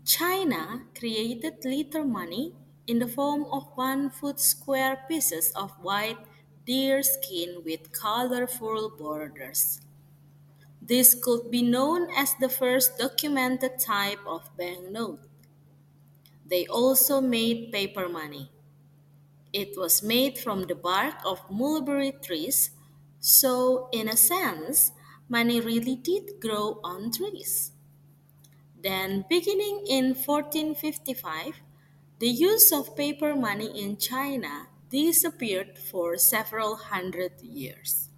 China created little money in the form of 1 foot square pieces of white deerskin with colorful borders. This could be known as the first documented type of banknote. They also made paper money. It was made from the bark of mulberry trees, so in a sense, money really did grow on trees. Then, beginning in 1455, the use of paper money in China disappeared for several hundred years.